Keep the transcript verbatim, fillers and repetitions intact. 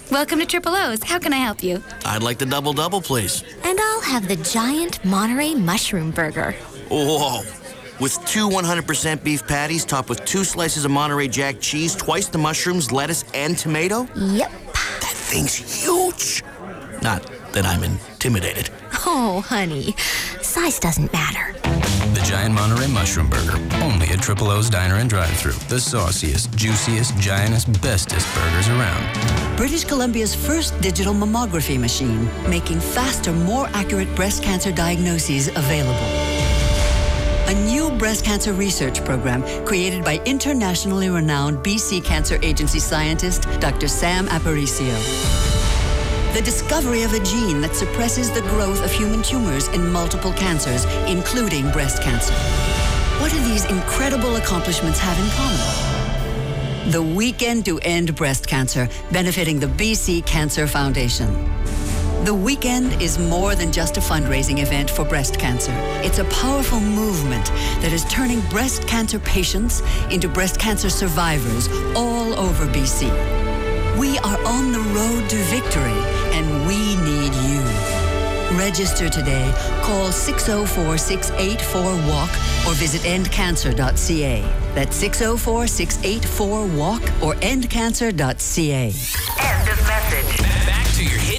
Welcome to Triple O's. How can I help you? I'd like the double-double, please. And I'll have the giant Monterey Mushroom Burger. Whoa. With two one hundred percent beef patties topped with two slices of Monterey Jack cheese, twice the mushrooms, lettuce, and tomato? Yep. That thing's huge. Not that I'm intimidated. Oh, honey. Size doesn't matter. The Giant Monterey Mushroom Burger. Only at Triple O's Diner and Drive-Thru. The sauciest, juiciest, giantest, bestest burgers around. British Columbia's first digital mammography machine, making faster, more accurate breast cancer diagnoses available. A new breast cancer research program created by internationally renowned B C Cancer Agency scientist Doctor Sam Aparicio. The discovery of a gene that suppresses the growth of human tumors in multiple cancers, including breast cancer. What do these incredible accomplishments have in common? The Weekend to End Breast Cancer, benefiting the B C Cancer Foundation. The Weekend is more than just a fundraising event for breast cancer. It's a powerful movement that is turning breast cancer patients into breast cancer survivors all over B C. We are on the road to victory, and we need you. Register today. Call six oh four, six eight four, W A L K or visit end cancer dot c a. That's six oh four, six eight four, W A L K or end cancer dot c a.